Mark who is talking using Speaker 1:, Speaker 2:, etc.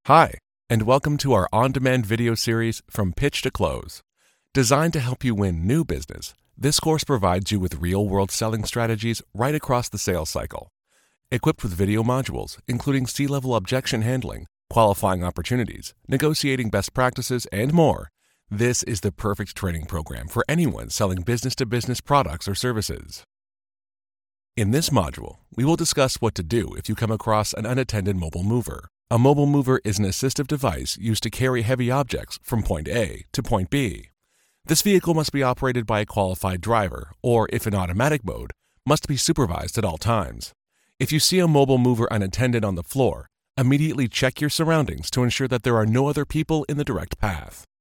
Speaker 1: Hi, and welcome to our on-demand video series From Pitch to Close. Designed to help you win new business, this course provides you with real-world selling strategies right across the sales cycle. Equipped with video modules, including C-level objection handling, qualifying opportunities, negotiating best practices, and more, this is the perfect training program for anyone selling business-to-business products or services. In this module, we will discuss what to do if you come across an unattended mobile mover. A mobile mover is an assistive device used to carry heavy objects from point A to point B. This vehicle must be operated by a qualified driver, or if in automatic mode, must be supervised at all times. If you see a mobile mover unattended on the floor, immediately check your surroundings to ensure that there are no other people in the direct path.